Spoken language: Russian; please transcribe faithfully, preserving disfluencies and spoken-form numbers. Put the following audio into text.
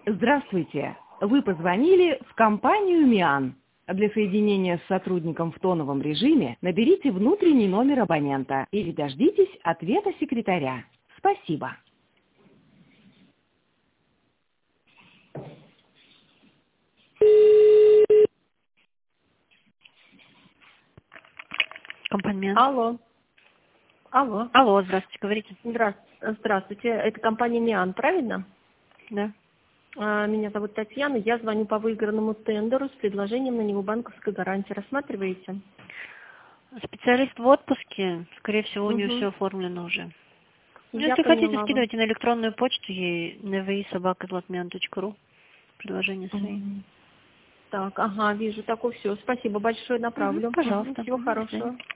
Здравствуйте. Вы позвонили в компанию МИАН. Для соединения с сотрудником в тоновом режиме наберите внутренний номер абонента или дождитесь ответа секретаря. Спасибо. Компания. Алло. Алло. Алло, здравствуйте, говорите. Здра- Здравствуйте. Это компания МИАН, правильно? Да. А, Меня зовут Татьяна. Я звоню по выигранному тендеру с предложением на него банковской гарантии. Рассматриваете? Специалист в отпуске, скорее всего, у нее Угу. все оформлено уже. Ну, Я если хотите, поняла вас. скидывайте на электронную почту ей nvi собака златмян точка ру предложения свои. Мгм. Так, ага, вижу, такое все. Спасибо большое, Мгм, направлю. Мгм. пожалуйста. Всего Мгм, до свидания. хорошего.